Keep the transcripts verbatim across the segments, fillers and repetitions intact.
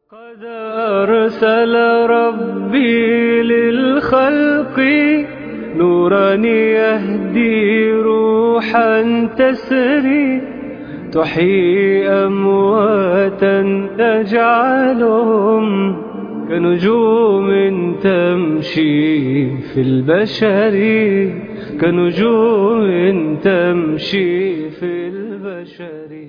قد أرسل ربي للخلق نورا يهدي روحا تسري تحيي أمواتا تجعلهم كنجوم تمشي في البشر كنجوم تمشي في البشر.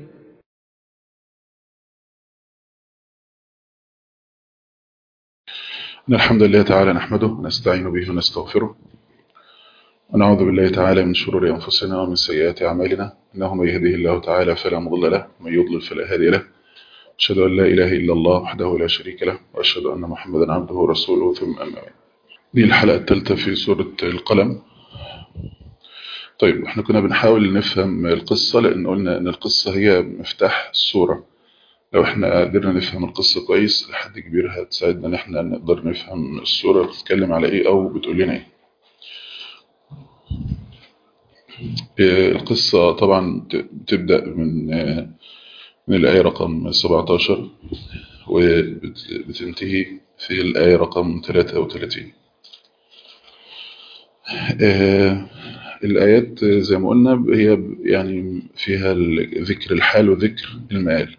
إن الحمد لله تعالى نحمده ونستعين به ونستغفره ونعوذ بالله تعالى من شرور أنفسنا ومن سيئات أعمالنا، إنه من يهده الله تعالى فلا مضل له ومن يضلل فلا هادي له. أشهد أن لا إله إلا الله وحده لا شريك له، وأشهد أن محمدا عبده ورسوله، ثم أما بعد. دي الحلقة الثالثة في سورة القلم. طيب احنا كنا بنحاول نفهم القصة، لأن قلنا أن القصة هي مفتاح السورة. لو احنا قدرنا نفهم القصة كويس لحد كبير هتساعدنا ان احنا نقدر نفهم السورة بتتكلم على ايه او بتقول لنا ايه. القصة طبعا بتبدأ من من الآية رقم سبعتاشر وبتنتهي في الآية رقم ثلاثة وثلاثين. الآيات زي ما قلنا هي يعني فيها ذكر الحال وذكر المآل.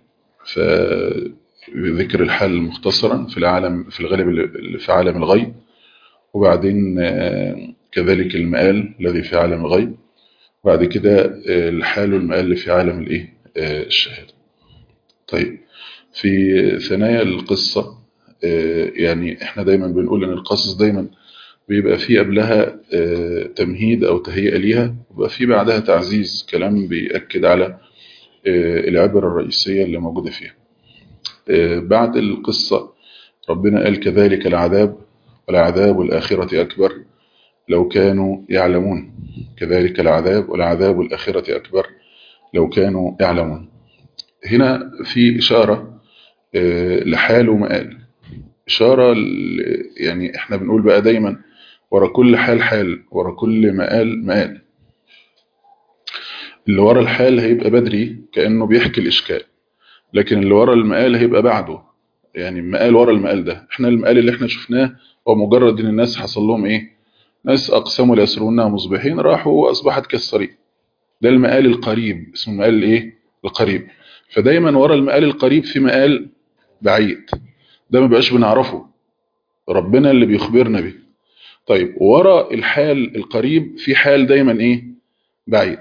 فذكر الحال مختصرا في العالم في الغالب اللي في عالم الغيب، وبعدين كذلك المآل الذي في عالم الغيب، بعد كده الحال والمآل اللي في عالم الايه الشهادة. طيب في ثنايا القصة يعني احنا دايما بنقول ان القصص دايما بيبقى فيه قبلها تمهيد او تهيئة ليها، وبيبقى فيه بعدها تعزيز كلام بيأكد على العبرة الرئيسية اللي موجودة فيها. بعد القصة ربنا قال كذلك العذاب والعذاب الآخرة أكبر لو كانوا يعلمون. كذلك العذاب والعذاب الآخرة أكبر لو كانوا يعلمون. هنا في إشارة لحال ومآل، إشارة يعني احنا بنقول بقى دايما ورا كل حال حال، ورا كل مآل مآل. اللي ورا الحال هيبقى بدري كأنه بيحكي الإشكال، لكن اللي ورا المقال هيبقى بعده. يعني المقال ورا المقال ده، احنا المقال اللي احنا شفناه هو مجرد ان الناس حصل لهم ايه، ناس اقسموا ليسرونها مصبحين راحوا واصبحت كالصريم. ده المقال القريب، اسمه المقال الايه القريب. فدايما ورا المقال القريب في مقال بعيد، ده ما بقاش بنعرفه، ربنا اللي بيخبرنا به. طيب ورا الحال القريب في حال دايما ايه بعيد.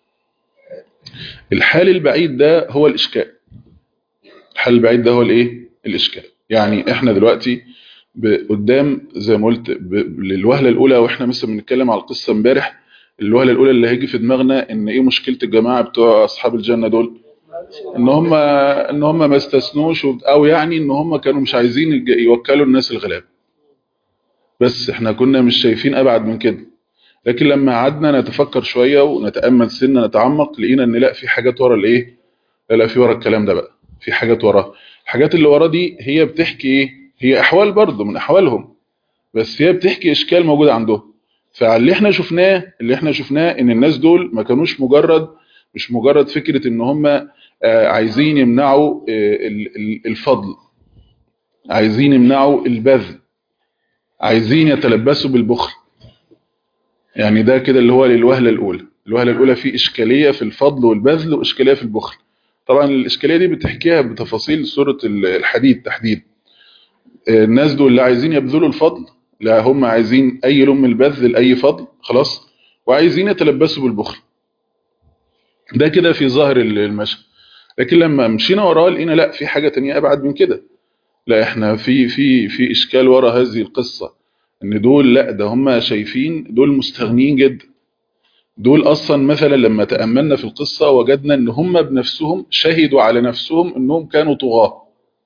الحال البعيد ده هو الاشكال. الحل البعيد ده هو الايه الاشكال. يعني احنا دلوقتي قدام زي ما قلت للوهله الاولى، واحنا مثلا بنتكلم على القصه امبارح، الوهله الاولى اللي هيجي في دماغنا ان ايه مشكله الجماعه بتوع اصحاب الجنه دول، ان هم ان هم ما استثنوش، او يعني ان هم كانوا مش عايزين يوكلوا الناس الغلاب. بس احنا كنا مش شايفين ابعد من كده، لكن لما قعدنا نتفكر شويه ونتامل سنه نتعمق لقينا ان لا، في حاجات ورا الايه، لا لا في ورا الكلام ده بقى، في حاجات وراه. الحاجات اللي وراه دي هي بتحكي ايه، هي احوال برضه من احوالهم، بس هي بتحكي اشكال موجوده عندهم. فاللي احنا شفناه اللي احنا شفناه ان الناس دول ما كانوش مجرد مش مجرد فكره ان هم عايزين يمنعوا الفضل، عايزين يمنعوا البذل، عايزين يتلبسوا بالبخل. يعني ده كده اللي هو للوهله الاولى. الوهله الاولى في اشكاليه في الفضل والبذل، واشكاليه في البخل. طبعا الاشكاليه دي بتحكيها بتفاصيل سوره الحديد تحديدا. الناس دول اللي عايزين يبذلوا الفضل، لا هم عايزين اي لم البذل لاي فضل خلاص، وعايزين يتلبسوا بالبخل. ده كده في ظاهر المشهد. لكن لما مشينا وراه لقينا لا، في حاجه تانية ابعد من كده. لا احنا في في في اشكال ورا هذه القصه، ان دول لا، ده هم شايفين دول مستغنيين جدا. دول اصلا مثلا لما تاملنا في القصه وجدنا ان هم بنفسهم شهدوا على نفسهم انهم كانوا طغاه.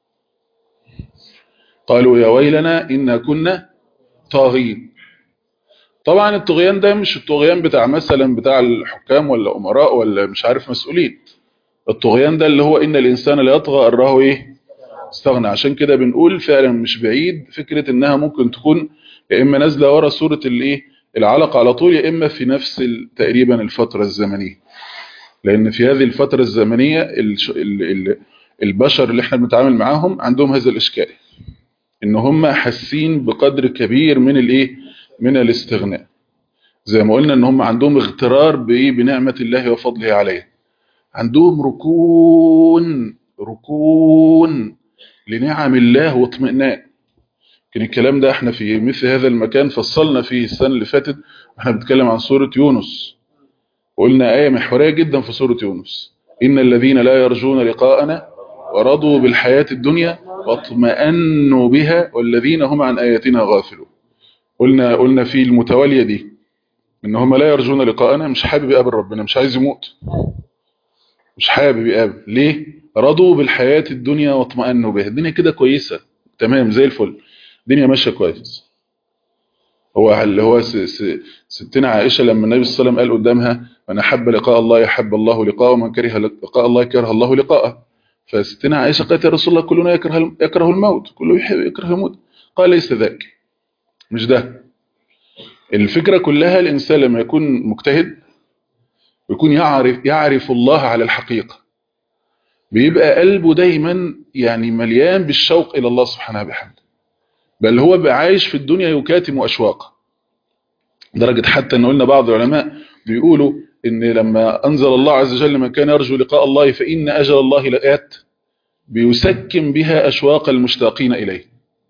قالوا يا ويلنا إنا كنا طاغين. طبعا الطغيان ده مش الطغيان بتاع مثلا بتاع الحكام ولا أمراء ولا مش عارف مسؤولين. الطغيان ده اللي هو إن الإنسان لا يطغى أن رآه إيه استغنى. عشان كده بنقول فعلا مش بعيد فكرة إنها ممكن تكون يا إما نازلة ورا سورة الإيه العلق على طول، يا إما في نفس تقريبا الفترة الزمنية. لأن في هذه الفترة الزمنية البشر اللي احنا بنتعامل معاهم عندهم هذا الإشكال، ان هم حاسين بقدر كبير من الايه من الاستغناء. زي ما قلنا ان هم عندهم اغترار بايه بنعمة الله وفضله عليه، عندهم ركون ركون لنعم الله واطمئنان. لكن الكلام ده احنا في مثل هذا المكان فصلنا فيه السنة اللي فاتت، واحنا بنتكلم عن سورة يونس، وقلنا آية محورية جدا في سورة يونس: إن الذين لا يرجون لقاءنا ورضوا بالحياة الدنيا واطمأنوا بها والذين هم عن آياتنا غافلون. قلنا قلنا في المتوالية دي ان هم لا يرجون لقاءنا، مش حابب يقابل ربنا، مش عايز يموت، مش حابب يقابل. ليه؟ رضوا بالحياة الدنيا واطمأنوا بها، الدنيا كده كويسة تمام زي الفل، الدنيا ماشية كويس. هو اللي هو س- س- ستنا عائشة لما النبي صلى الله عليه وسلم قال قدامها: من أحب لقاء الله يحب الله لقاءه، ومن كره لقاء الله يكره الله لقاءه. فستنا عائشة قالت: يا رسول الله كلنا يكره يكره الموت، كله يحب يكره الموت. قال: ليس ذاك، مش ده الفكرة كلها. الإنسان لما يكون مجتهد ويكون يعرف يعرف الله على الحقيقة، بيبقى قلبه دايما يعني مليان بالشوق إلى الله سبحانه وبحمده، بل هو بقى عايش في الدنيا يكاتم أشواقه. درجة حتى أن قلنا بعض العلماء بيقولوا إن لما أنزل الله عز وجل: من كان يرجو لقاء الله فإن أجل الله لآت، بيسكن بها أشواق المشتاقين إليه،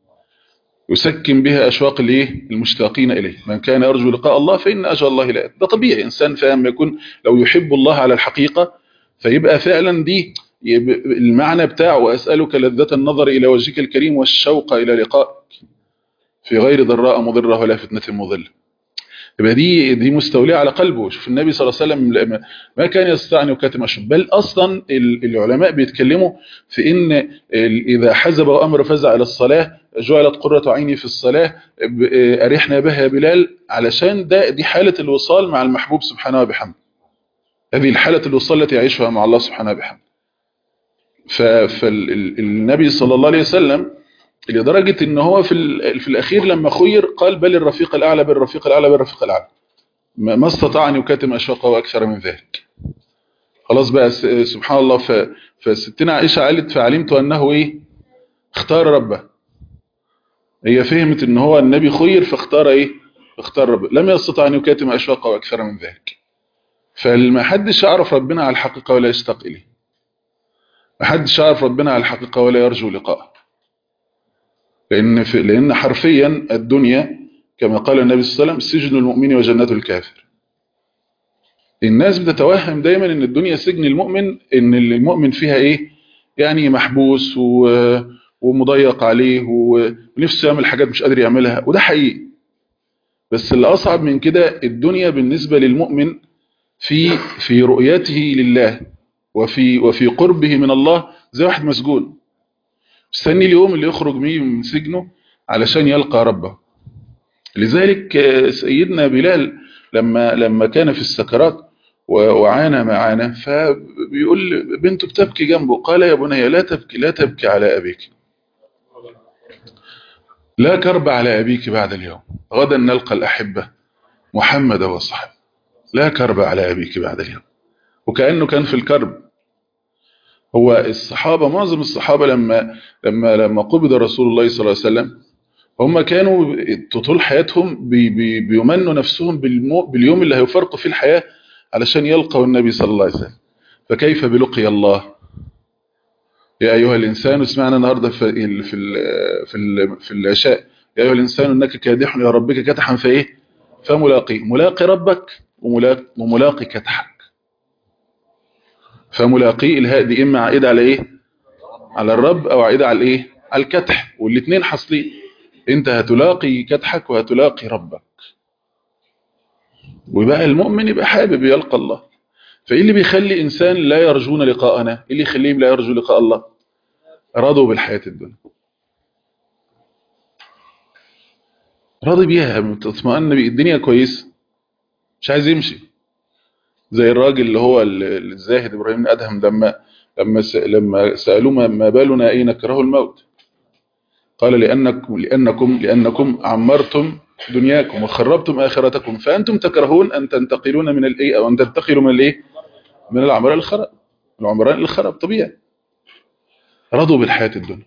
يسكن بها أشواق الايه المشتاقين إليه. من كان يرجو لقاء الله فإن أجل الله لآت. ده طبيعي، إنسان فاهم يكون لو يحب الله على الحقيقة فيبقى فعلا دي المعنى بتاعه: وأسألك لذة النظر إلى وجهك الكريم والشوق إلى لقائك في غير ضراء مضرة ولا فتنة مضلة. يبقى دي دي مستولية على قلبه. شوف النبي صلى الله عليه وسلم ما كان يستطيع أن يكاتم أشهر، بل أصلا العلماء بيتكلموا في إن إذا حزب وأمر فزع إلى الصلاة جعلت قرة عيني في الصلاة، أرحنا بها يا بلال، علشان ده دي حالة الوصال مع المحبوب سبحانه وبحمده. هذه الحالة الوصال التي يعيشها مع الله سبحانه وبحمده. فالنبي صلى الله عليه وسلم لدرجة ان هو في في الاخير لما خير قال: بل الرفيق الاعلى بالرفيق الاعلى بالرفيق الاعلى، ما استطاع ان يكاتم اشواقه واكثر من ذلك. خلاص بقى سبحان الله. فستنا عائشة قالت: فعلمت انه ايه اختار ربه. هي فهمت ان هو النبي خير فاختار ايه اختار ربه، لم يستطع ان يكاتم اشواقه واكثر من ذلك. فما حدش يعرف ربنا على الحقيقة ولا يشتاق اليه، ما حدش يعرف ربنا على الحقيقة ولا يرجو لقاءه. لأن, في لأن حرفيا الدنيا كما قال النبي صلى الله عليه وسلم: سجن المؤمن وجنة الكافر. الناس بتتوهم دايما ان الدنيا سجن المؤمن، ان المؤمن فيها ايه يعني محبوس ومضيق عليه ونفسه يعمل حاجات مش قادر يعملها، وده حقيقي. بس اللي أصعب من كده الدنيا بالنسبة للمؤمن في في رؤيته لله وفي وفي قربه من الله زي واحد مسجون مستني اليوم اللي يخرج من سجنه علشان يلقى ربه. لذلك سيدنا بلال لما لما كان في السكرات وعانى ما عانى، فبيقول بنته بتبكي جنبه، قال: يا بني لا تبكي لا تبكي على أبيك، لا كرب على أبيك بعد اليوم، غدا نلقى الأحبة محمد وصحبه، لا كرب على أبيك بعد اليوم. وكأنه كان في الكرب. هو الصحابة معظم الصحابة لما لما لما قبض رسول الله صلى الله عليه وسلم هم كانوا طول حياتهم بي بي بيمنوا نفسهم باليوم اللي هيفرقوا فيه الحياة علشان يلقوا النبي صلى الله عليه وسلم. فكيف بلقي الله يا أيها الإنسان؟ اسمعنا النهاردة في ال في ال في ال في العشاء: يا أيها الإنسان إنك كادح إلى ربك كدحا فإيه فملاقي، ملاقي ربك وملاقي, وملاقي كدحك. فملاقي الهاء دي إما عائدة على إيه على الرب أو عائدة على إيه على الكدح، والاثنين حاصلين. انت هتلاقي كدحك وهتلاقي ربك. ويبقى المؤمن يبقى حابب يلقى الله. فايه اللي بيخلي انسان لا يرجون لقاءنا؟ ايه اللي يخليهم لا يرجو لقاء الله؟ رضوا بالحياة الدنيا، راضي بيها، اطمئن الدنيا كويس، مش عايز يمشي. زي الراجل اللي هو الزاهد ابراهيم بن ادهم لما لما لما سالوه ما بالنا اين نكره الموت، قال: لانكم لانكم لانكم عمرتم دنياكم وخربتم آخرتكم فأنتم تكرهون أن تنتقلون من الإيه أو أن تنتقلوا من الإيه من العمراء للخراب. العمراء للخراب طبيعي. رضوا بالحياة الدنيا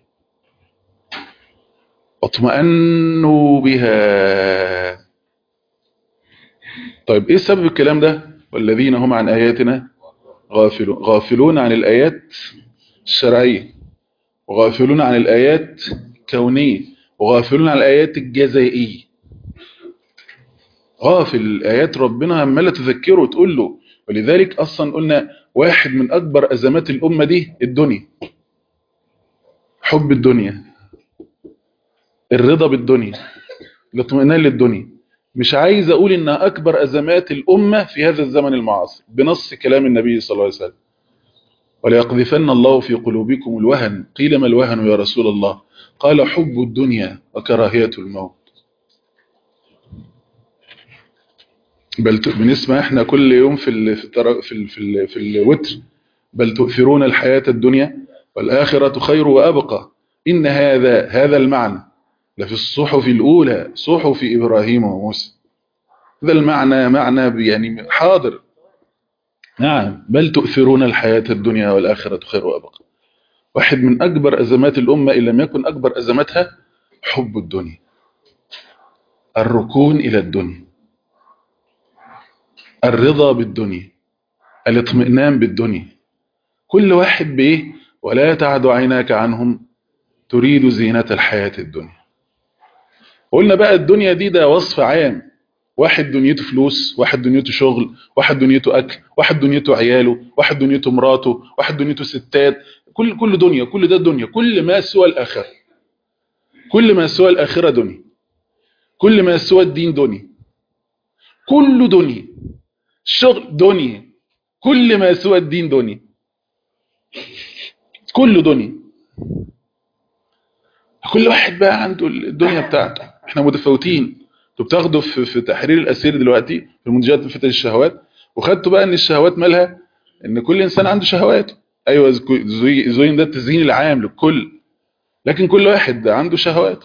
واطمأنوا بها. طيب ايه سبب الكلام ده؟ والذين هم عن آياتنا غافلون. غافلون عن الآيات الشرعية، وغافلون عن الآيات الكونية، وغافلون عن الآيات الجزائية. غافل آيات ربنا عمالة تذكره وتقول له. ولذلك أصلا قلنا واحد من أكبر أزمات الأمة دي الدنيا، حب الدنيا، الرضا بالدنيا، الاطمئنان للدنيا. مش عايز أقول إنها أكبر أزمات الأمة في هذا الزمن المعاصر بنص كلام النبي صلى الله عليه وسلم. وليقذفن الله في قلوبكم الوهن. قيل ما الوهن يا رسول الله؟ قال حب الدنيا وكراهية الموت. بل بنسمع احنا كل يوم في ال في ال في ال في, ال في الوتر: بل تؤثرون الحياة الدنيا والآخرة خير وأبقى. إن هذا هذا المعنى لفي الصحف الأولى، صحف إبراهيم وموسى. هذا المعنى معنى يعني حاضر. نعم، بل تؤثرون الحياة الدنيا والآخرة خير وأبقى. واحد من أكبر أزمات الأمة إن لم يكن أكبر أزماتها حب الدنيا، الركون إلى الدنيا، الرضا بالدنيا، الاطمئنان بالدنيا. كل واحد بإيه؟ ولا تعد عيناك عنهم تريد زينة الحياة الدنيا. قلنا بقى الدنيا دي ده وصف عام. واحد دنيته فلوس، واحد دنيته شغل، واحد دنيته أكل، واحد دنيته عياله، واحد دنيته مراته، واحد دنيته ستات. كل كل دنيا، كل ده دنيا. كل ما سوى الآخرة، كل ما سوى الآخرة دنيا، كل ما سوى الدين دنيا، كل دنيا. الشغل دنيا، كل ما سوى الدين دنيا، كل دنيا. كل واحد بقى عنده الدنيا بتاعته. احنا متفاوتين. انتوا بتاخدوا في, في تحرير الاسير دلوقتي في منتجات فتن الشهوات، وخدتوا بقى ان الشهوات مالها، ان كل انسان عنده شهواته. ايوه، زي زين ده التزيين العام للكل، لكن كل واحد عنده شهواته.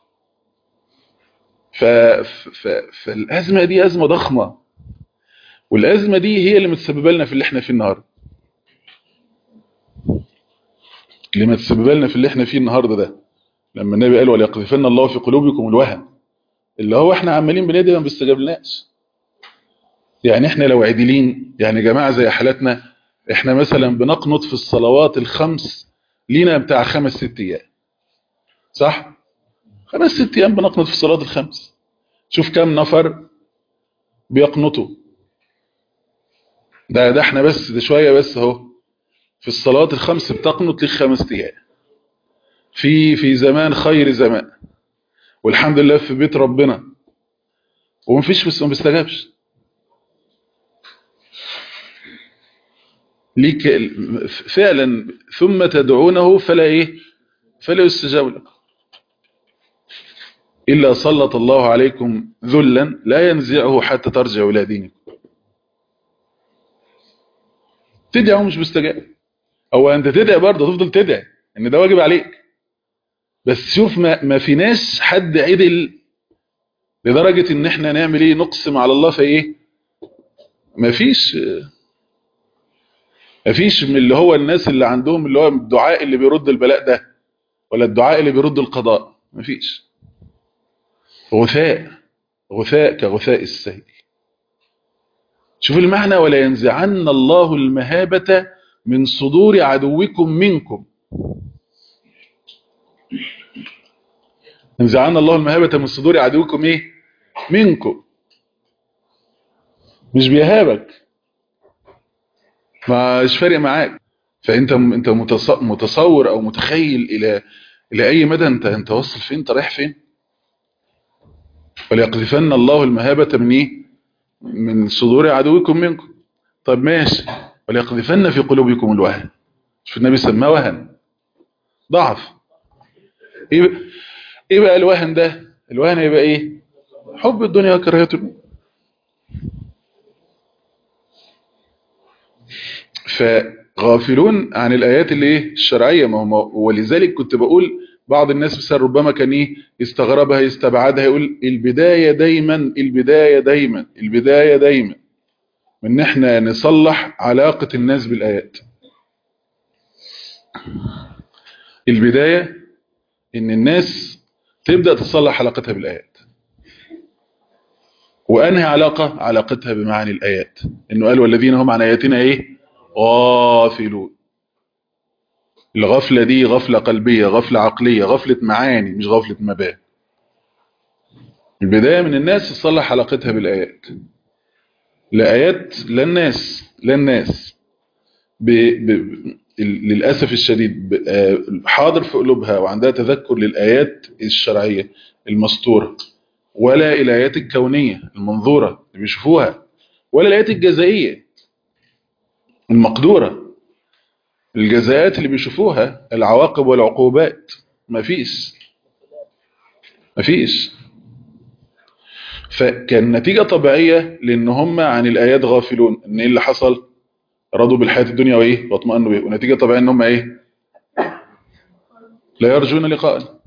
ف... ف... فالازمه دي ازمه ضخمه، والازمه دي هي اللي متسببه لنا في اللي احنا فيه النهارده. اللي متسببه لنا في اللي احنا فيه النهارده ده، لما النبي قال وليقذفن الله في قلوبكم الوهن، اللي هو احنا عمالين بندعي ما بيستجابلناش. يعني احنا لو عدلين، يعني جماعه زي حالتنا، احنا مثلا بنقنط في الصلوات الخمس لينا بتاع خمس ست ايام، صح؟ خمس ست ايام بنقنط في الصلاه الخمس. شوف كم نفر بيقنطوا. ده ده احنا بس ده شويه بس اهو. في الصلوات الخمس بتقنط لك خمس ايام، في في زمان خير زمان، والحمد لله في بيت ربنا، ومفيش بس ما بيستجابش ليك فعلا. ثم تدعونه فلا ايه؟ فلا يستجاب لكم الا سلط الله عليكم ذلا لا ينزعه حتى ترجعوا الى دينكم. تدعي ومش مستجاب، او انت تدعي برضه تفضل تدعي ان ده واجب عليك، بس شوف ما, ما فيناش حد عدل لدرجه ان احنا نعمل ايه؟ نقسم على الله في ايه؟ ما فيش ما فيش من اللي هو الناس اللي عندهم اللي هو الدعاء اللي بيرد البلاء ده، ولا الدعاء اللي بيرد القضاء. ما فيش. غثاء، غثاء كغثاء السيل. شوف المعنى: ولا ينزعن الله المهابة من صدور عدوكم منكم. ينزعن الله المهابة من صدور عدوكم ايه؟ منكم. مش بيهابك، مش فارق معاك. فانت انت متصور او متخيل الى الى اي مدى انت انت واصل فين؟ انت رايح فين؟ وليقذفن الله المهابة من ايه؟ من صدور عدوكم منكم. طب ماشي. وليقذفن في قلوبكم الوهن. شوف النبي سماه وهن، ضعف. ايه ايه بقى الوهن ده؟ الوهن يبقى ايه؟ حب الدنيا وكراهية الموت. فغافلون عن الايات اللي ايه؟ الشرعيه. ما هو ولذلك كنت بقول بعض الناس مثلا ربما كان ايه؟ يستغربها، يستبعدها، يقول البدايه دايما، البدايه دايما، البدايه دايما من ان احنا نصلح علاقه الناس بالايات. البداية ان الناس تبدأ تصلح علاقتها بالآيات. وأنهي علاقة؟ علاقتها بمعاني الآيات، انه قال والذين هم عن آياتنا ايه؟ غافلون. الغفلة دي غفلة قلبية، غفلة عقلية، غفلة معاني مش غفلة مبادئ. البداية من الناس تصلح علاقتها بالآيات. لآيات للناس للناس ب... ب... للأسف الشديد ب... حاضر في قلوبها وعندها تذكر للآيات الشرعية المسطورة، ولا الآيات الكونية المنظورة اللي بيشوفوها، ولا الآيات الجزائية المقدورة، الجزاءات اللي بيشوفوها، العواقب والعقوبات. مفيش مفيش فكان نتيجة طبيعية لأن هم عن الآيات غافلون. ان ايه اللي حصل؟ رضوا بالحياة الدنيا وايه واطمأنوا بيه، ونتيجة طبيعية ان هم ايه؟ لا يرجون لقاء.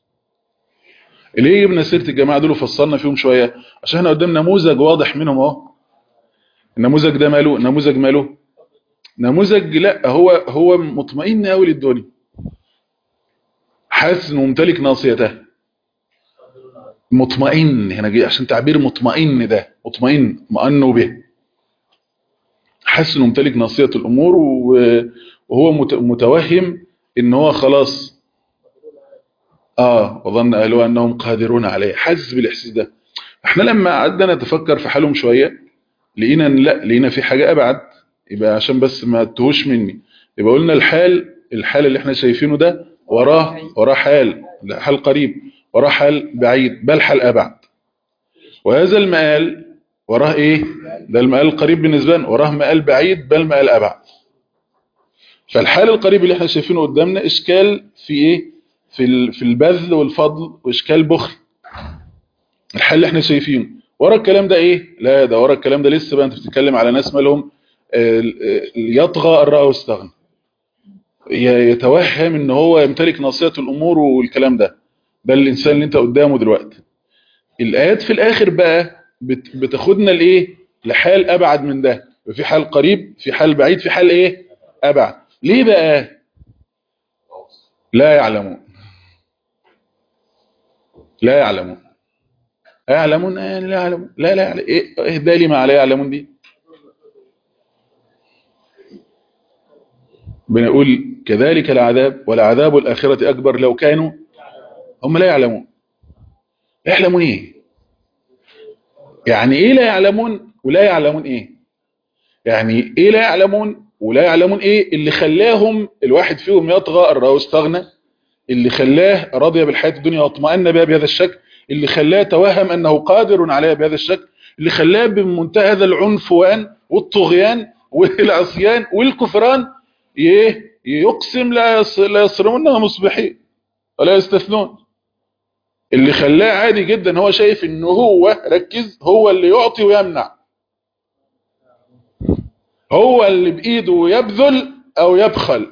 ليه جبنا سيرة الجماعة دول وفصلنا فيهم شوية؟ عشان احنا قدام نموذج واضح منهم اهو. النموذج ده ماله؟ نموذج ماله؟ نموذج لا هو هو مطمئن قوي للدنيا، حاسس انه ممتلك ناصيته، مطمئن. هنا جاي عشان تعبير مطمئن، ده مطمئن مأنه به، حاسس انه ممتلك ناصية الامور وهو متوهم ان هو خلاص. اه وظن اهلها انهم قادرون عليه، حاسس بالاحساس ده. احنا لما قعدنا نتفكر في حالهم شوية لقينا لا لقينا في حاجة ابعد. يبقى عشان بس ما تهوش مني، يبقى قلنا الحال الحال اللي احنا شايفينه ده وراه وراه حال، حال قريب، وراه حال بعيد، بل حال ابعد. وهذا المآل وراه ايه؟ ده المآل القريب بالنسبة لنا، وراه مآل بعيد بل مآل ابعد. فالحال القريب اللي احنا شايفينه قدامنا اشكال في ايه؟ في في البذل والفضل، واشكال بخل. الحال اللي احنا شايفينه ورا الكلام ده ايه؟ لا ده ورا الكلام ده لسه بقى انت بتتكلم على ناس مالهم يطغى ان رأى واستغنى، يتوهم ان هو يمتلك ناصية الامور والكلام ده. ده الانسان اللي انت قدامه دلوقتي. الايات في الاخر بقى بتاخدنا لايه؟ لحال ابعد من ده. في حال قريب، في حال بعيد، في حال ايه؟ ابعد. ليه بقى؟ لا يعلمون. لا يعلمون. يعلمون يعني لا يعلمون. لا لا يعلم. ايه اهدى لي مع لا يعلمون دي؟ بنقول كذلك العذاب والعذاب الآخرة أكبر لو كانوا هم لا يعلمون. يعلمون ايه؟ يعني ايه لا يعلمون ولا يعلمون ايه؟ يعني ايه لا يعلمون ولا يعلمون ايه؟ اللي خلاهم الواحد فيهم يطغى الرأى واستغنى، اللي خلاه رضي بالحياة الدنيا واطمأن بها بهذا الشكل، اللي خلاه توهم أنه قادر عليها بهذا الشكل، اللي خلاه بمنتهى هذا العنفوان والطغيان والعصيان والكفران يقسم لا يصرمونها مصبحين ولا يستثنون. اللي خلاه عادي جدا هو شايف انه هو ركز هو اللي يعطي ويمنع، هو اللي بإيده يبذل أو يبخل.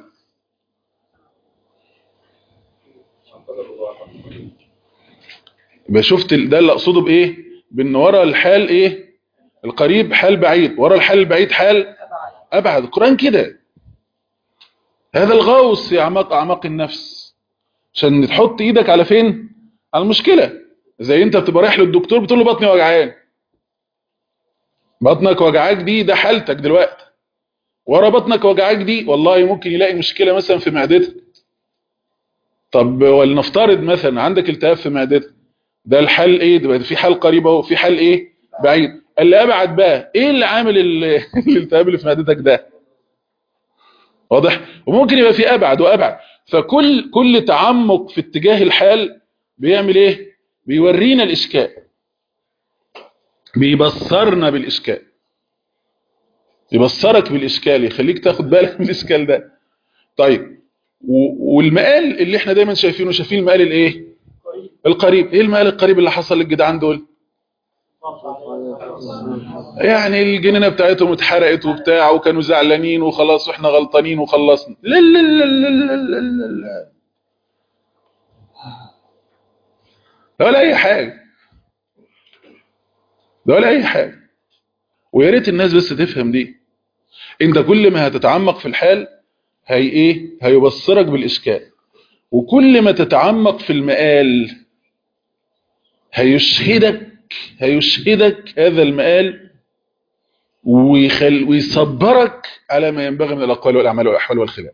يبقى شفت ده اللي أقصده بإيه؟ بأن ورا الحال إيه؟ القريب حال بعيد، ورا الحال البعيد حال أبعد. القرآن كده، هذا الغوص في أعماق أعماق النفس عشان تحط إيدك على فين؟ على المشكلة. زي أنت بتبقى رايح للدكتور بتقول له بطني وجعان، بطنك وجعاك دي ده حالتك دلوقتي. ورا بطنك وجعاك دي والله ممكن يلاقي مشكلة مثلا في معدتك. طب ولنفترض مثلا عندك التهاب في معدتك، ده الحل ايه؟ ده في حل قريب اهو، في حل ايه؟ بعيد. اللي ابعد بقى ايه اللي عامل الالتهاب اللي في معدتك ده؟ واضح؟ وممكن يبقى في ابعد وابعد. فكل كل تعمق في اتجاه الحال بيعمل ايه؟ بيورينا الاشكال، بيبصرنا بالاشكال، يبصرك بالاشكال، يخليك تاخد بالك من الاشكال ده. طيب والمقال اللي احنا دايما شايفينه، شايفين المقال الايه؟ القريب. ايه المقال القريب اللي حصل للجدعان دول؟ يعني الجنينه بتاعتهم اتحرقت وبتاع وكانوا زعلانين وخلاص واحنا غلطانين وخلصنا. لا لا لا لا لا لا لا لا ولا اي حاجه، ده ولا اي حاجه. ويا ريت الناس بس تفهم دي. انت كل ما هتتعمق في الحال هي ايه؟ هيبصرك بالاشكال. وكل ما تتعمق في المقال هيشهدك هيشهدك هذا المقال ويخل ويصبرك على ما ينبغي من الأقوال والأعمال والأحوال والخلال.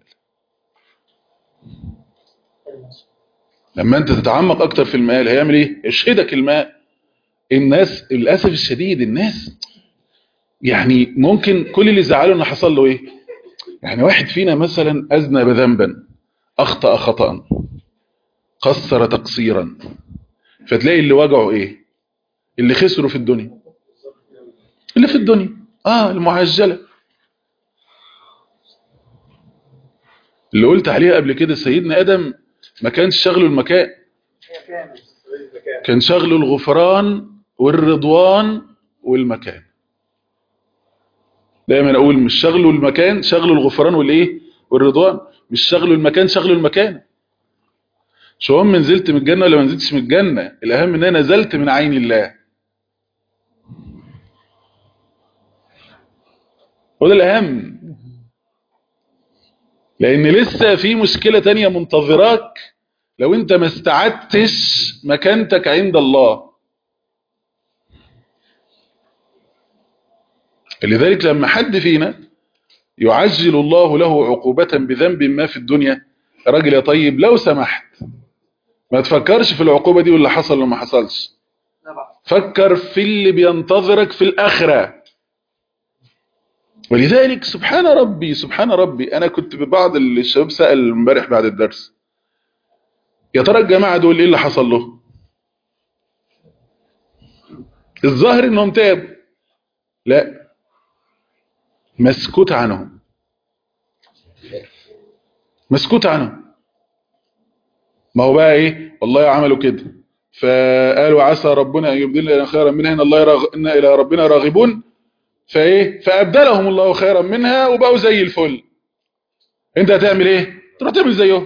لما أنت تتعمق أكتر في المقال هيعمل إيه؟ يشهدك الماء. الناس للأسف الشديد الناس يعني ممكن كل اللي زعله إنه حصل له إيه؟ يعني واحد فينا مثلا أذنب ذنبا، أخطأ خطأ، قصر تقصيرا، فتلاقي اللي وجعه إيه؟ اللي خسره في الدنيا، اللي في الدنيا آه المعجلة اللي قلت عليها قبل كده. سيدنا آدم ما كانش شغله المكان، كان شغله الغفران والرضوان والمكان. دايما اقول مش شغله المكان، شغله الغفران والايه والرضوان، مش شغله المكان، شغله المكان. شو هم نزلت من الجنة ولا ما نزلتش من الجنة، الاهم ان انا نزلت من عين الله، وده الاهم. لان لسه في مشكلة تانية منتظراك لو انت ما استعدتش مكانتك عند الله. لذلك لما حد فينا يعجل الله له عقوبة بذنب ما في الدنيا، راجل يا طيب لو سمحت ما تفكرش في العقوبة دي واللي حصل وما حصلش، فكر في اللي بينتظرك في الآخرة. ولذلك سبحان ربي سبحان ربي أنا كنت ببعض الشباب سأل امبارح بعد الدرس، يا ترى الجماعة دول إيه اللي حصل له؟ الظاهر إنهم تابوا، لا، مسكوت عنهم، مسكوت عنهم. ما هو بقى إيه؟ والله عملوا كده فقالوا عسى ربنا أن يبدلنا خيرا منها إن الله يرغ... إن إلى ربنا راغبون، فايه فابدلهم الله خيرا منها وبقوا زي الفل. انت هتعمل ايه؟ تروح تعمل زيهم.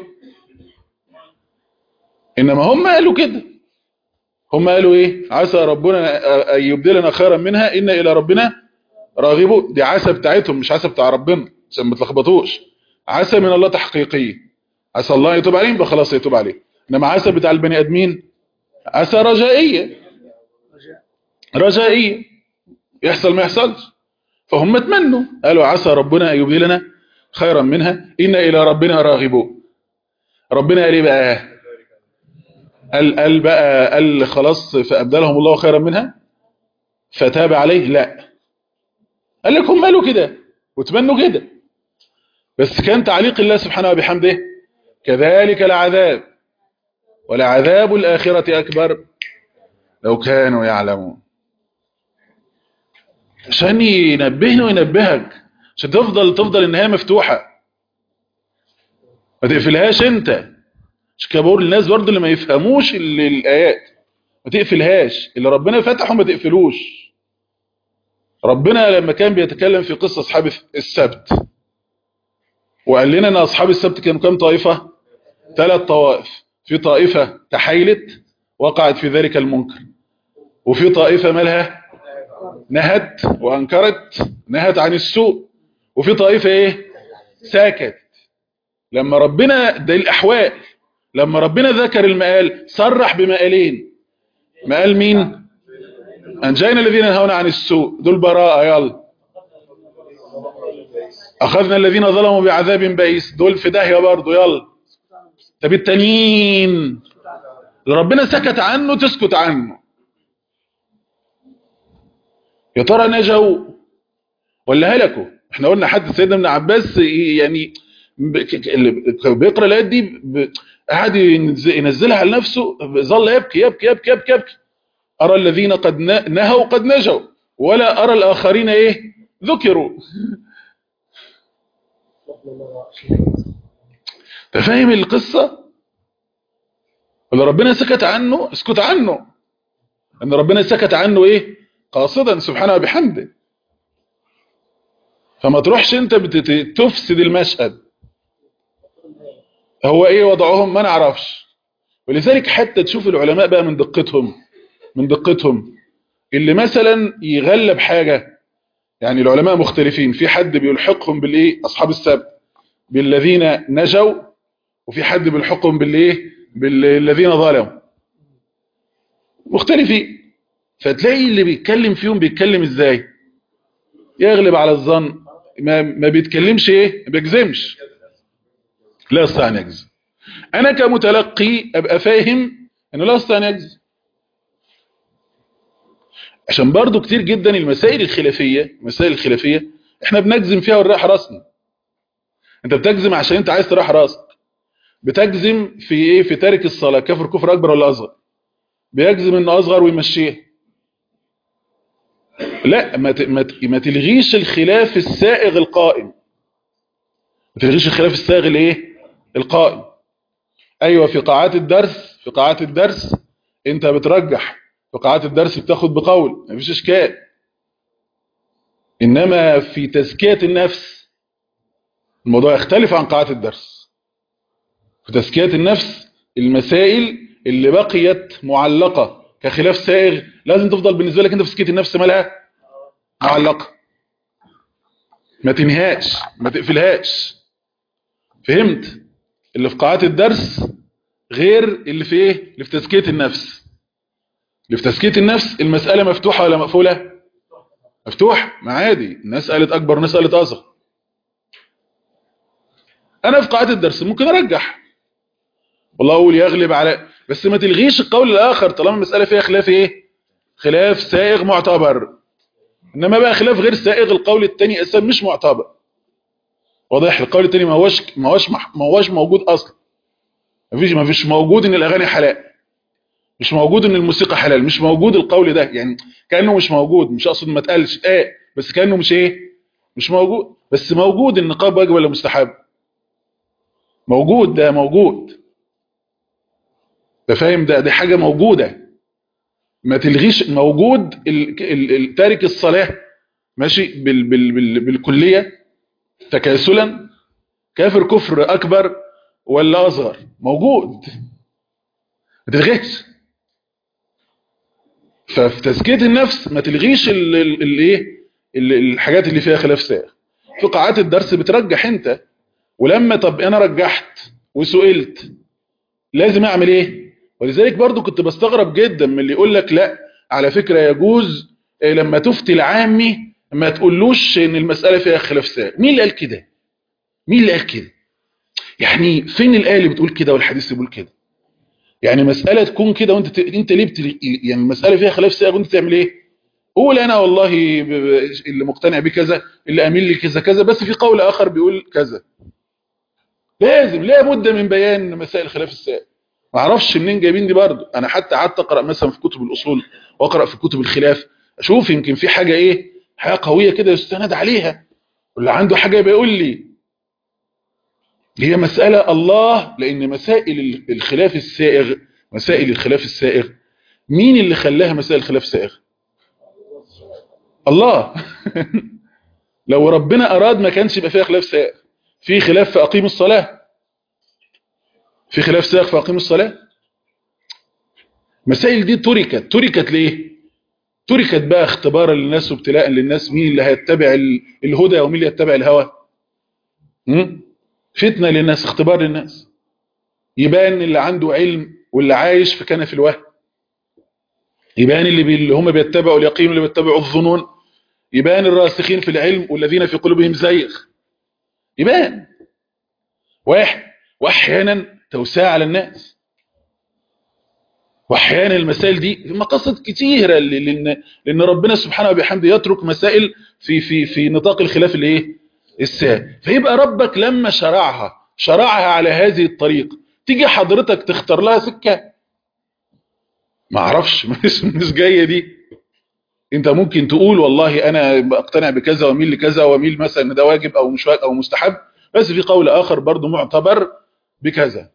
انما هم قالوا كده، هم قالوا ايه؟ عسى ربنا ان يبدلنا خيرا منها ان الى ربنا راغبون. دي عسى بتاعتهم مش عسى بتاع ربنا عشان ما تلخبطوش. عسى من الله تحقيقيه، عسى الله يتوب عليهم يبقى خلاص يتوب عليه. انما عسى بتاع البني ادمين عسى رجائيه، رجائيه يحصل ما يحصلش. فهم اتمنوا قالوا عسى ربنا ان يبدلنا خيرا منها إن إلى ربنا راغبون. ربنا قال ايه بقى؟ قال, قال بقى قال خلاص فأبدلهم الله خيرا منها فتاب عليه؟ لا، قال لك هم قالوا كده وتمنوا كده، بس كان تعليق الله سبحانه وبحمده كذلك العذاب ولعذاب الآخرة أكبر لو كانوا يعلمون. عشان ينبهنا وينبهك، عشان تفضل تفضل النهاية مفتوحة، ما تقفلهاش انت. مش كده بقول للناس برضه اللي ما يفهموش الآيات، ما تقفلهاش. اللي ربنا فتحه ما تقفلوش. ربنا لما كان بيتكلم في قصة أصحاب السبت وقال لنا أن أصحاب السبت كانوا كام طائفة؟ ثلاث طوائف. في طائفة تحايلت وقعت في ذلك المنكر، وفي طائفة مالها نهت وأنكرت نهت عن السوء، وفي طائفة إيه؟ ساكت. لما ربنا ده الأحوال، لما ربنا ذكر المآل صرح بمآلين. مآل مين؟ أنجينا الذين نهون عن السوء، دول براءة يلا. أخذنا الذين ظلموا بعذاب بئيس، دول في داهية برضو يلا. طب التانيين اللي ربنا سكت عنه تسكت عنه، يا ترى نجوا ولا هلكوا؟ احنا قلنا حد سيدنا ابن عباس يعني بيقرأ الآيات دي قعد ينزلها على نفسه، ظل يبكي يبكي يبكي يبكي يبكي. أرى الذين قد نهوا قد نجوا ولا أرى الآخرين إيه ذكروا. تفهم القصة؟ اللي ربنا سكت عنه اسكت عنه، أن ربنا سكت عنه إيه قاصدا سبحانه وبحمده. فما تروحش أنت تفسد المشهد. هو إيه وضعهم ما نعرفش. ولذلك حتى تشوف العلماء بقى من دقتهم من دقتهم اللي مثلا يغلب حاجة. يعني العلماء مختلفين، في حد بيلحقهم بالإيه أصحاب السبت بالذين نجوا، وفي حد بالحكم بالايه بالذين ظلموا، مختلفين. فتلاقي اللي بيتكلم فيهم بيتكلم ازاي؟ يغلب على الظن، ما, ما بيتكلمش ايه، ما بيجزمش، لا يستطيع ان يجزم. انا كمتلقي ابقى فاهم انه لا يستطيع ان يجزم. عشان برضو كتير جدا المسائل الخلافيه المسائل الخلافيه احنا بنجزم فيها ونريح راسنا. انت بتجزم عشان انت عايز تريح راسك. بتجزم في ايه؟ في تارك الصلاه كفر كفر اكبر ولا اصغر؟ بيجزم انه اصغر ويمشيه. لا، ما ما تلغيش الخلاف السائغ القائم. ما تلغيش الخلاف السائغ الايه القائم. ايوه، في قاعات الدرس في قاعات الدرس انت بترجح، في قاعات الدرس بتاخد بقول، مفيش اشكال. انما في تزكية النفس الموضوع يختلف عن قاعات الدرس. في تزكية النفس المسائل اللي بقيت معلقة كخلاف سائغ لازم تفضل بالنسبة لك انت في تزكية النفس مالها معلقة، ما تنهاش، ما تقفلهاش. فهمت؟ اللي في قاعات الدرس غير اللي في ايه اللي في تزكية النفس. اللي في تزكية النفس المسألة مفتوحة ولا مقفولة؟ مفتوح، ما عادي، الناس قالت اكبر والناس قالت اصغر. انا في قاعدة الدرس ممكن ارجح والله اقول يغلب على، بس ما تلغيش القول الاخر طالما المسألة فيها خلاف ايه خلاف سائغ معتبر. انما بقى خلاف غير سائغ القول الثاني اساسا مش معتبر. واضح؟ القول الثاني ما هوش ما هوش ما هوش موجود اصلا. ما فيش ما فيش موجود ان الاغاني حلال، مش موجود ان الموسيقى حلال، مش موجود القول ده، يعني كانه مش موجود. مش اقصد ما اتقالش اه، بس كانه مش ايه مش موجود. بس موجود النقاب واجب ولا مستحب؟ موجود، ده موجود. ده فاهم؟ ده دي حاجه موجوده. ما تلغيش موجود ال- ال- ال- تارك الصلاه ماشي بال بال بال بالكليه تكاسلا كافر كفر اكبر ولا اصغر، موجود، ما تلغيش. ففي تزكيه النفس ما تلغيش الايه الحاجات اللي فيها خلاف سائغ. في قاعات الدرس بترجح انت، ولما طب انا رجحت وسئلت لازم اعمل ايه؟ ولذلك برضو كنت بستغرب جدا من اللي يقول لك لا على فكرة يجوز إيه لما تفتي العامي ما تقولوش ان المسألة فيها خلاف سائغ. مين اللي قال كده؟ مين اللي قال كده؟ يعني فين الآية اللي بتقول كده والحديث اللي بيقول كده؟ يعني مسألة تكون كده وانت ت... انت ليه بتل... يعني المسألة فيها خلاف سائغ وانت تعمل ايه؟ قول انا والله ب... ب... اللي مقتنع بكذا، اللي اميل لي كذا كذا، بس في قول اخر بيقول كذا. لازم لا بد من بيان مسائل خلاف السائغ. ما اعرفش منين جايبين دي برضه. انا حتى قعدت اقرا مثلا في كتب الاصول واقرا في كتب الخلاف، اشوف يمكن في حاجه ايه حاجه قويه كده يستند عليها، واللي عنده حاجه بيقول لي. هي مساله الله، لان مسائل الخلاف السائغ مسائل الخلاف السائغ مين اللي خلاها مسائل خلاف سائغ؟ الله. لو ربنا اراد ما كانش يبقى فيها خلاف سائغ. في خلاف في اقيم الصلاه، في خلاف سائغ في اقيم الصلاه. مسائل دي تركت تركت ليه؟ تركت بقى اختبارا للناس وابتلاء للناس، مين اللي هيتبع الهدى ومين اللي يتبع الهوى. م? فتنة للناس، اختبار للناس، يبان اللي عنده علم واللي عايش في كنف الوهم، يبان اللي, بي... اللي هم بيتبعوا اليقين واللي بيتبعوا الظنون، يبان الراسخين في العلم والذين في قلوبهم زيغ، يبان واحد. واحيانا توسع على الناس، واحيانا المسائل دي مقاصد كتيره، لان لان ربنا سبحانه وبحمده يترك مسائل في في في نطاق الخلاف الايه السائغ. فيبقى ربك لما شرعها شرعها على هذه الطريقه، تيجي حضرتك تختار لها سكه؟ ما اعرفش، مش مش جايه دي. انت ممكن تقول والله انا بقتنع بكذا واميل لكذا واميل مثلا ان ده واجب او مش واجب او مستحب، بس في قول اخر برضو معتبر بكذا.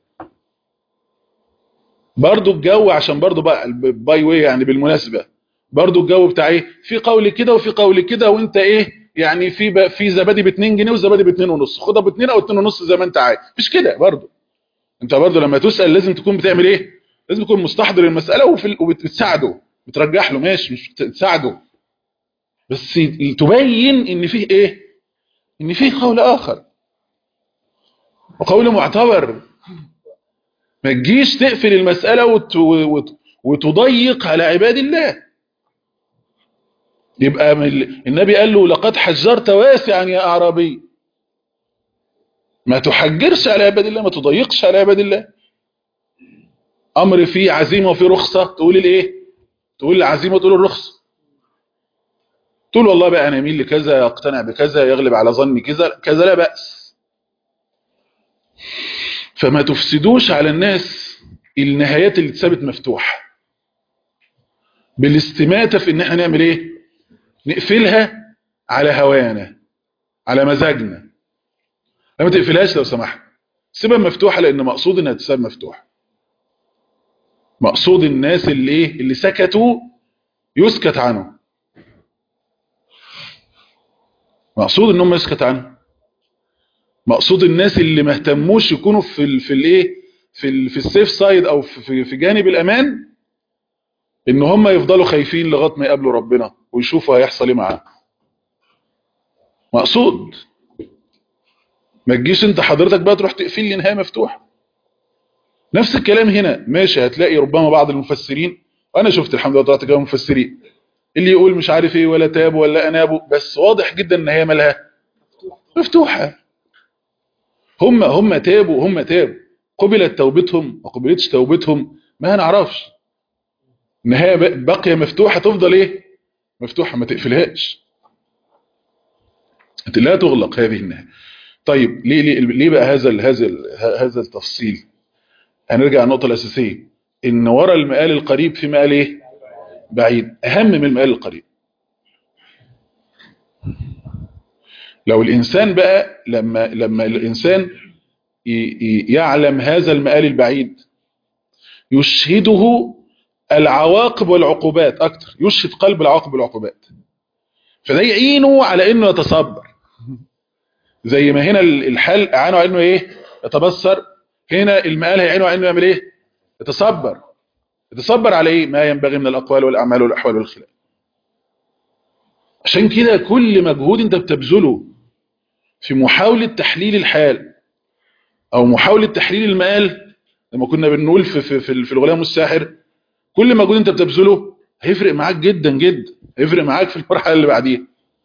برضو الجو عشان برضو بقى باي واي يعني بالمناسبة، برضو الجو بتاع ايه، في قول كده وفي قول كده، وانت ايه يعني في في زبادي ب اتنين جنيه وزبادي ب اتنين ونص، خدها ب اتنين او اتنين ونص زي ما انت عايز. مش كده برضو. انت برضو لما تسأل لازم تكون بتعمل ايه؟ لازم تكون مستحضر المسألة وفي وبتساعده، بترجح له ماشي، مش تساعده، بس تبين ان فيه ايه، ان فيه قول اخر وقول معتبر. ما تجيش تقفل المسألة وت... وت... وتضيق على عباد الله. يبقى النبي قال له لقد حجرت واسعا يا أعرابي، ما تحجرش على عباد الله، ما تضيقش على عباد الله. أمر فيه عزيمة وفيه رخصة، تقول الايه؟ تقول العزيمة وتقول الرخصة. تقول والله بقى أنا أميل لكذا، أقتنع بكذا، يغلب على ظني كذا كذا، لا بأس. فما تفسدوش على الناس النهايات اللي اتثبت مفتوحة بالاستماتة في ان احنا نعمل ايه؟ نقفلها على هوانا، على مزاجنا. لما تقفلهاش لو سمحت، سيبها مفتوحة، لان مقصود انها تساب مفتوحة. مقصود الناس اللي ايه؟ اللي سكتوا يسكت عنه، مقصود انهم يسكت عنه. مقصود الناس اللي ما اهتموش يكونوا في ال في الايه في ال في السيف سايد او في في جانب الامان، ان هم يفضلوا خايفين لغايه ما يقابلوا ربنا ويشوفوا هيحصل ايه معاه. مقصود. ما تجيش انت حضرتك بقى تروح تقفل لي نهايه مفتوحه. نفس الكلام هنا ماشي. هتلاقي ربما بعض المفسرين، وانا شفت الحمد لله طلعت كده مفسرين، اللي يقول مش عارف ايه ولا تاب ولا انابوا، بس واضح جدا ان هي مالها مفتوحه. هم هم تابوا، هم تابوا، قبلت توبتهم ما قبلتش توبتهم ما هنعرفش. النهايه باقيه مفتوحه، تفضل ايه؟ مفتوحه، ما تقفلهاش، لا تغلق هذه النهايه. طيب ليه ليه ليه بقى هذا ال هذا ال هذا التفصيل؟ هنرجع النقطه الاساسيه، ان ورا المآل القريب في مآل ايه؟ بعيد، اهم من المآل القريب. لو الانسان بقى لما لما الانسان يعلم هذا المآل البعيد، يشهده العواقب والعقوبات اكتر، يشهد قلب العواقب والعقوبات، فده يعينه على انه يتصبر. زي ما هنا الحل اعانه على انه ايه؟ يتبصر. هنا المآل هيعينه على انه يعمل ايه؟ يتصبر. يتصبر على ايه؟ ما ينبغي من الاقوال والاعمال والاحوال والخلاف. عشان كده كل مجهود انت بتبذله في محاولة تحليل الحال او محاولة تحليل المآل، لما كنا بنقول في في في, في الغلام والساحر، كل مجهود انت بتبذله هيفرق معاك جدا جدا، هيفرق معاك في المرحلة اللي بعديها.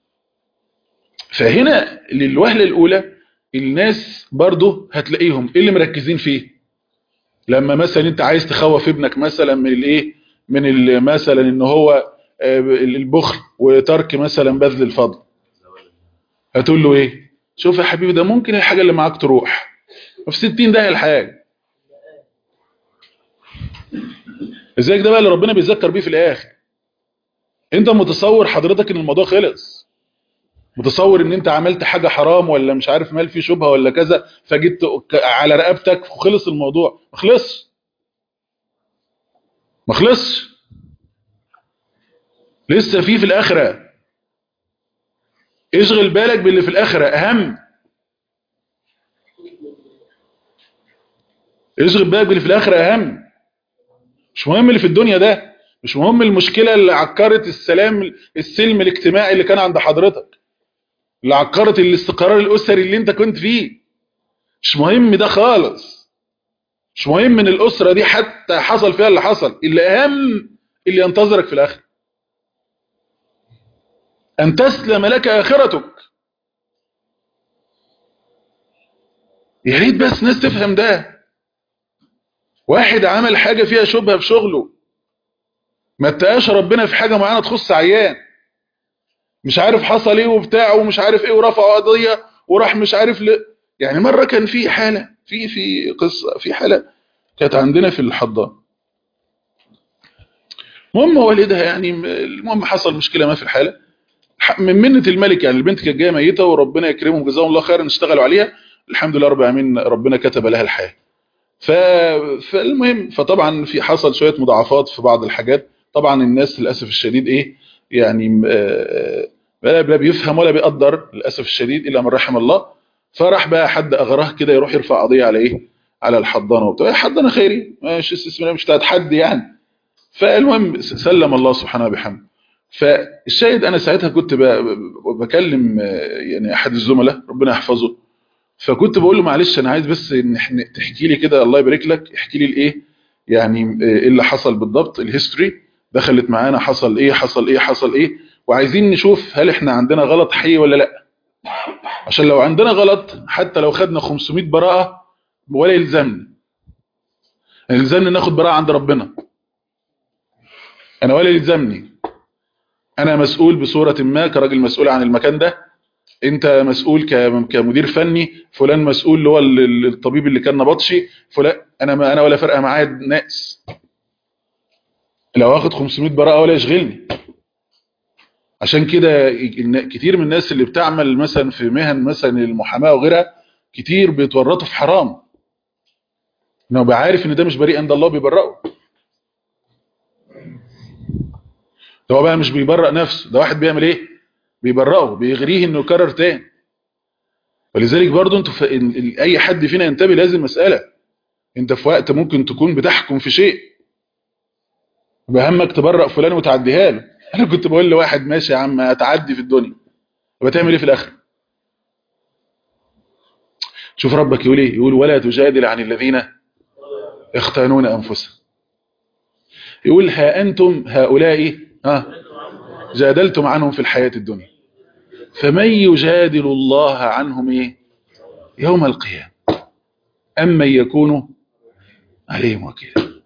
فهنا للوهلة الاولى الناس برضو هتلاقيهم اللي مركزين فيه. لما مثلا انت عايز تخوف ابنك مثلا من الايه؟ من مثلا ان هو البخل وترك مثلا بذل الفضل، هتقول له ايه؟ شوف يا حبيبي، ده ممكن الحاجة اللي معاك تروح وفي ستين ده الحاجة. ازيك ده بقى اللي ربنا بيذكر بيه في الاخر. انت متصور حضرتك ان الموضوع خلص؟ متصور ان انت عملت حاجة حرام ولا مش عارف مال فيه شبهة ولا كذا، فجيت على رقبتك وخلص الموضوع؟ ما خلصش، ما خلصش، لسه فيه في الاخرة. اشغل بالك باللي في الاخرة اهم. اشغل بالك باللي في الاخرة اهم. مش مهم اللي في الدنيا ده، مش مهم المشكلة اللي عكرت السلام السلم الاجتماعي اللي كان عند حضرتك، اللي عكرت الاستقرار الاسري اللي انت كنت فيه. مش مهم ده خالص. مش مهم ان الاسرة دي حتى حصل فيها اللي حصل. اللي اهم اللي ينتظرك في الاخر، ان تسلم لك اخرتك. يا ريت بس ناس تفهم ده. واحد عمل حاجة فيها شبهة في شغله، ما اتقاش ربنا في حاجة معينة تخص عيان، مش عارف حصل ايه وبتاع ومش عارف ايه، ورفعوا قضية وراح مش عارف ل... يعني مرة كان في حالة في في قصة في حالة كانت عندنا في الحضانة. المهم والدها يعني المهم حصل مشكلة ما في الحالة، من منة الملك يعني البنت كانت جايه ميتة وربنا يكرمهم جزاهم الله خيرا، اشتغلوا عليها الحمد لله رب العالمين، ربنا كتب لها الحياة. ف... فالمهم فطبعا في حصل شوية مضاعفات في بعض الحاجات. طبعا الناس للأسف الشديد ايه يعني لا بيفهم ولا بيقدر للأسف الشديد إلا من رحم الله. فراح بقى حد أغراه كده يروح يرفع قضية على ايه؟ على الحضانة وبتاع. حضانة خيري مش اسمها مش بتاعت حد يعني. فالمهم سلم الله سبحانه وبحمده. فالشاهد انا ساعتها كنت بكلم يعني احد الزملاء ربنا يحفظه، فكنت بقول له معلش انا عايز بس ان إحنا- تحكي لي كده، الله يبارك لك، احكي لي الايه يعني ايه اللي حصل بالضبط، الهيستوري دخلت معانا، حصل ايه حصل ايه حصل ايه، وعايزين نشوف هل احنا عندنا غلط حقيقي ولا لا. عشان لو عندنا غلط حتى لو خدنا خمسمائة براءة ولا يلزمني، يلزمني ناخد براءة عند ربنا انا، ولا يلزمني انا مسؤول بصورة ما كراجل مسؤول عن المكان ده، انت مسؤول ك- كمدير فني، فلان مسؤول اللي هو ال- ال- الطبيب اللي كان نبطشي فلان، انا ما انا ولا فارقه معايا ناس، لو واخد خمسمائة براءة ولا يشغلني. عشان كده ال- كتير من الناس اللي بتعمل مثلا في مهن مثلا المحاماه وغيرها كتير بيتورطوا في حرام، انه بعارف ان ده مش بريء عند الله بيبرئه. ده هو بقى مش بيبرئ نفسه، ده واحد بيعمل ايه، بيبرئه، بيغريه انه يكرر تاني. ولذلك برضو انتوا ف... ال- ال- اي حد فينا ينتبه لازم مسألة، انت في وقت ممكن تكون بتحكم في شيء بهمك تبرأ فلان وتعديها له. انا كنت بقول لواحد ماشي يا عم اتعدي في الدنيا، وبتعمل ايه في الاخر؟ شوف ربك يقول ايه، يقول ولا تجادل عن الذين يختانون انفسهم، يقول ها انتم هؤلاء ها جادلتم عنهم في الحياة الدنيا فمن يجادل الله عنهم ايه يوم القيامة أم من يكون عليهم وكيلا.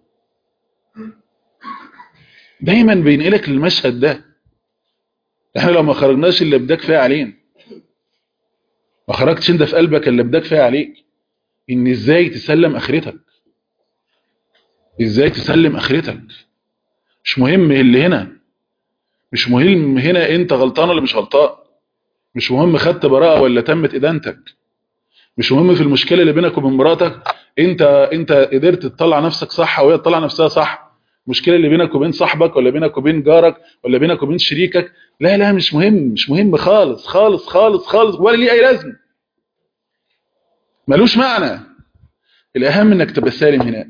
دايما بينقلك المشهد ده، احنا لو ما خرجناش اللي بداك فيها علينا، ما خرجتش انت في قلبك اللي بداك فيها عليك، ان ازاي تسلم اخرتك، ازاي تسلم اخرتك. مش مهم اللي هنا، مش مهم هنا انت غلطان ولا مش غلطان، مش مهم خدت براءة ولا تمت ادانتك، مش مهم في المشكلة اللي بينك وبين مراتك انت انت قدرت تطلع نفسك صح وهي تطلع نفسها صح، المشكلة اللي بينك وبين صاحبك ولا بينك وبين جارك ولا بينك وبين شريكك، لا لا مش مهم، مش مهم خالص خالص خالص خالص، ولا ليه اي لازمه، ملوش معنى. الاهم انك تبقى سالم هناك.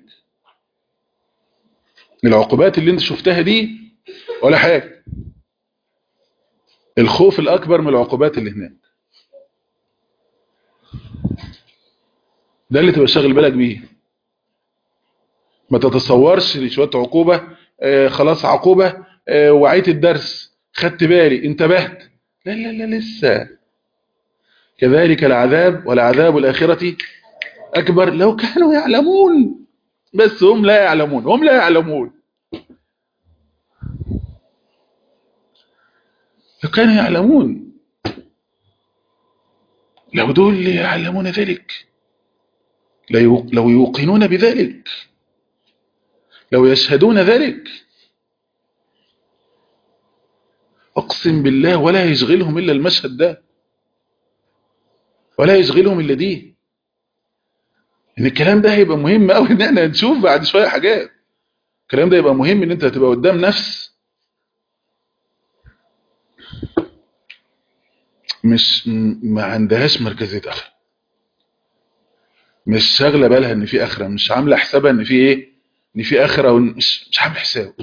العقوبات اللي انت شفتها دي ولا حاجه، الخوف الاكبر من العقوبات اللي هناك، ده اللي تبقى شاغل بالك بيه. ما تتصورش شويه عقوبه آه خلاص عقوبه آه وعيت الدرس خدت بالي انتبهت، لا لا لا لسه. كذلك العذاب ولعذاب الاخره اكبر لو كانوا يعلمون، بس هم لا يعلمون، هم لا يعلمون. لو كانوا يعلمون، لو دول اللي يعلمون ذلك، لو يوقنون بذلك، لو يشهدون ذلك، اقسم بالله ولا يشغلهم الا المشهد ده، ولا يشغلهم الا دي. ان الكلام ده هيبقى مهم قوي ان احنا نشوف بعد شويه حاجات. الكلام ده يبقى مهم ان انت هتبقى قدام نفس مش ما عندهاش مركزيه اخره، مش شاغله بالها ان في اخره، مش عامله حسابها ان في ايه، ان في اخره، ومش مش عامله حساب.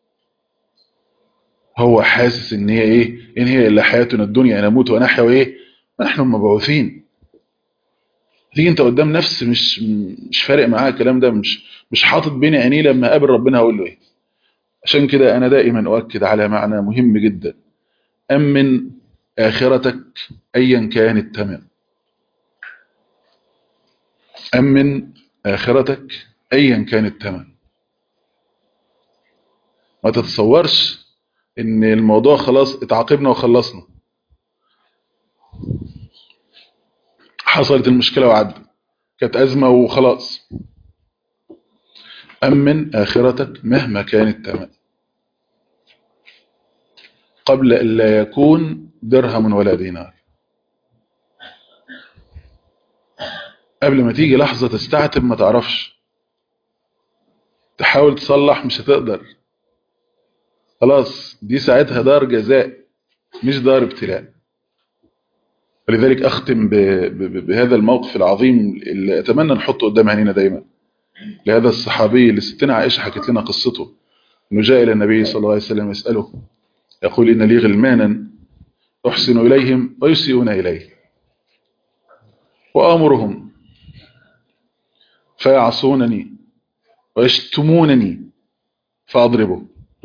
هو حاسس ان هي ايه، ان هي الا حياتنا الدنيا نموت ونحيا وايه ونحن مبعوثين. تيجي انت قدام نفس مش مش فارق معاه الكلام ده، مش مش حاطط بين عينيه لما قابل ربنا هقول له ايه. عشان كده انا دائما اؤكد على معنى مهم جدا، امن اخرتك ايا كان الثمن، امن اخرتك ايا كان الثمن. ما تتصورش ان الموضوع خلاص اتعاقبنا وخلصنا، حصلت المشكلة وعدت، كانت ازمة وخلاص. امن اخرتك مهما كان الثمن، قبل ان لا يكون درهم ولا دينار. قبل ما تيجي لحظة تستعتب ما تعرفش، تحاول تصلح مش هتقدر، خلاص دي ساعتها دار جزاء مش دار ابتلاء. ولذلك أختم ب... ب... بهذا الموقف العظيم اللي أتمنى نحطه قدام عينينا دايما، لهذا الصحابي اللي ستنا عائشة حكت لنا قصته، أنه جاء إلى النبي صلى الله عليه وسلم يسأله، يقول إن لي غلمانا أحسن إليهم ويسيئون إليه، وآمرهم فيعصونني ويشتمونني فأضربه.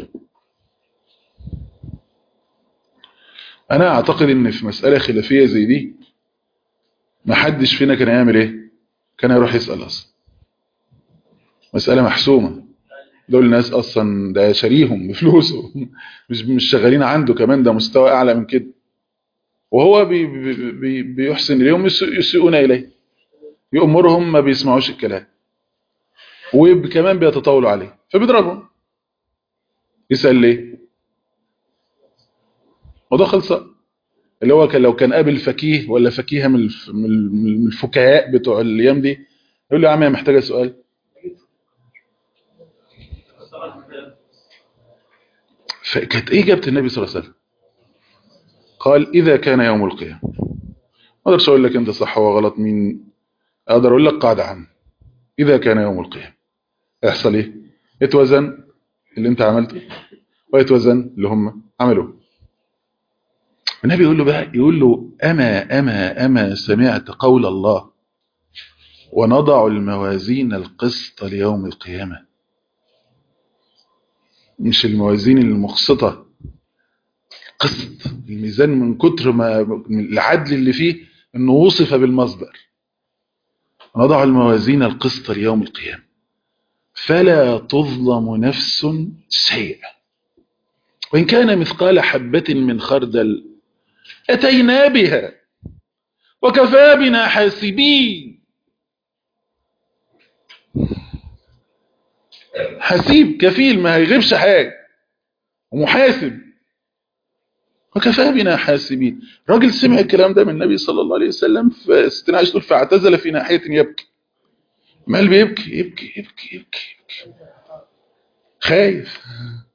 أنا أعتقد إن في مسألة خلافية زي دي ما حدش فينا كان يعمل إيه؟ كان يروح يسأل أصلا. مسألة محسومة، دول الناس أصلا ده شاريهم بفلوسه، مش مش شغالين عنده، كمان ده مستوى أعلى من كده، وهو بي بي بي بيحسن إليهم يسيئون إليه، يأمرهم ما بيسمعوش الكلام، وكمان بيتطاولوا عليه فبيضربهم. يسأل ليه؟ وده خلصة. اللي هو كان لو كان قابل فكيه ولا فكيهة من من الفكهاء بتوع الأيام دي يقول له يا عم هي محتاجة سؤال. فكانت ايه إجابة النبي صلى الله عليه وسلم؟ قال إذا كان يوم القيامة. ما اقدرش اقول لك انت صح وغلط مين، اقدر اقول لك قاعدة عامة. إذا كان يوم القيامة يحصل ايه؟ يتوزن اللي انت عملته ويتوزن اللي هم عملوه. النبي يقول له بقى، يقول له أما أما أما سمعت قول الله ونضع الموازين القسط ليوم القيامة. مش الموازين المقسطة، قسط الميزان من كتر ما العدل اللي فيه انه وصف بالمصدر. نضع الموازين القسط ليوم القيامة فلا تظلم نفس شيئا وإن كان مثقال حبة من خردل أتينا بها وكفى بنا حاسبين. حسيب كفيل ما هيغيبش حاجة ومحاسب وكفى بنا حاسبين. راجل سمع الكلام ده من النبي صلى الله عليه وسلم فستنا عايش تقول فاعتزل في ناحية يبكي. مال بيبكي يبكي يبكي يبكي, يبكي. خايف.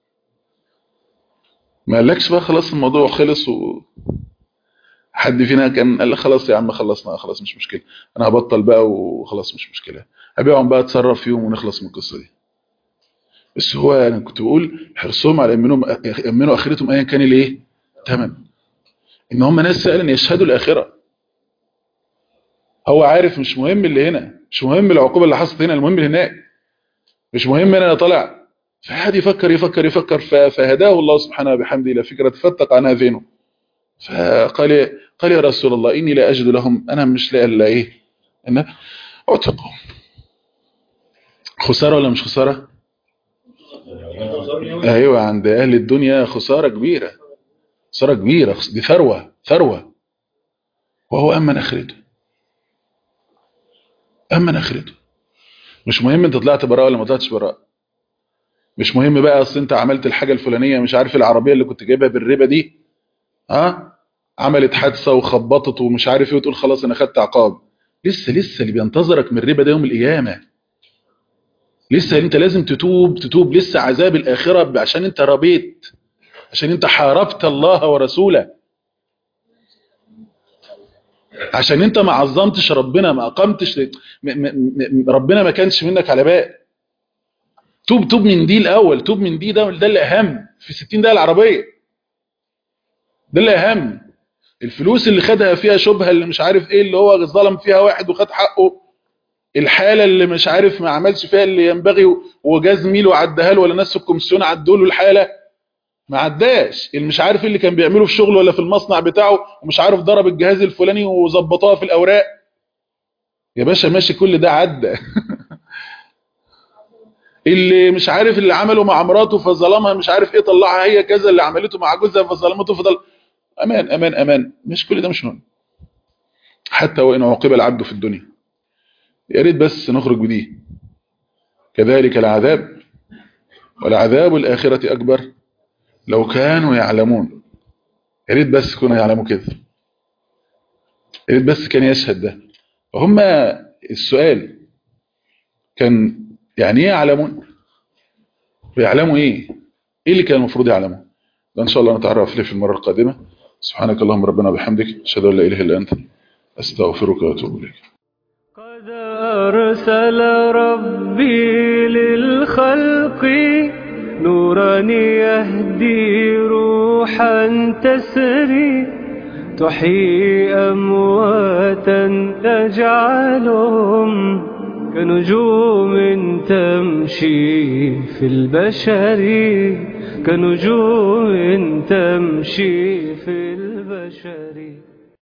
ما قالكش بقى خلاص الموضوع خلص و حد فينا كان قال خلاص يا عم خلصنا خلاص مش مشكلة، انا هبطل بقى وخلاص مش مشكلة، هبيعهم بقى اتصرف فيهم ونخلص من القصة دي. بس هو انا كنت بقول حرصهم على يأمنوا يأمنوا اخرتهم ايا كان الايه تمام، ان هم ناس فعلا يشهدوا الاخرة. هو عارف مش مهم اللي هنا، مش مهم العقوبة اللي حصلت هنا، المهم اللي هناك، مش مهم انا طالع. فحد يفكر يفكر يفكر فهداه الله سبحانه بحمده الى فكرة فتق عنها ذهنه. فقال قال يا رسول الله اني لا اجد لهم، انا مش لاقي الا ايه ان اعتقهم. خسارة ولا مش خسارة؟ ايوه عند اهل الدنيا خسارة كبيرة، خسارة كبيرة، دي ثروة ثروة. وهو امن اخرته، امن اخرته. مش مهم انت طلعت براء ولا ما طلعتش براء، مش مهم بقى اصل انت عملت الحاجة الفلانية، مش عارف العربية اللي كنت جايبها بالربا دي ها عملت حادثة وخبطت ومش عارف ايه وتقول خلاص انا خدت عقاب. لسه لسه اللي بينتظرك من الربا ده يوم القيامة. لسه انت لازم تتوب تتوب، لسه عذاب الآخرة عشان انت ربيت، عشان انت حاربت الله ورسوله، عشان انت ما عظمتش ربنا، ما اقمتش م م م ربنا ما كانش منك على بال. توب توب من دي الاول، توب من دي، ده ده اللي اهم في ستين دقيقة العربية، ده اللي اهم. الفلوس اللي خدها فيها شبهة اللي مش عارف ايه اللي هو ظلم فيها واحد وخد حقه، الحالة اللي مش عارف ما عملش فيها اللي ينبغي وجا زميله وعدها له ولا ناس الكومسيون عدوا له الحالة ما عداش، اللي مش عارف اللي كان بيعمله في شغله ولا في المصنع بتاعه ومش عارف ضرب الجهاز الفلاني وظبطوها في الاوراق. يا باشا ماشي كل ده عدى. اللي مش عارف اللي عمله مع مراته فظلمها مش عارف ايه طلعها هي كذا، اللي عملته مع جوزها فظلمته فضل. امان امان امان، مش كل ده مش مهم. حتى وان عوقب العبد في الدنيا، يا ريت بس نخرج بدي. كذلك العذاب والعذاب الآخرة أكبر لو كانوا يعلمون. يا ريت بس كانوا يعلموا كده، يا ريت بس كان يشهد ده. وهم السؤال كان يعني ايه يعلمون؟ ويعلموا ايه؟ ايه اللي كان المفروض يعلموه؟ ده ان شاء الله نتعرف عليه في المرة القادمة. سبحانك اللهم ربنا وبحمدك اشهد ان لا اله الا انت استغفرك واتوب اليك. قد أرسل ربي للخلق نورا يهدي روحا تسري تحيي أمواتا تجعلهم كنجوم تمشي في البشر كنجوم تمشي في البشر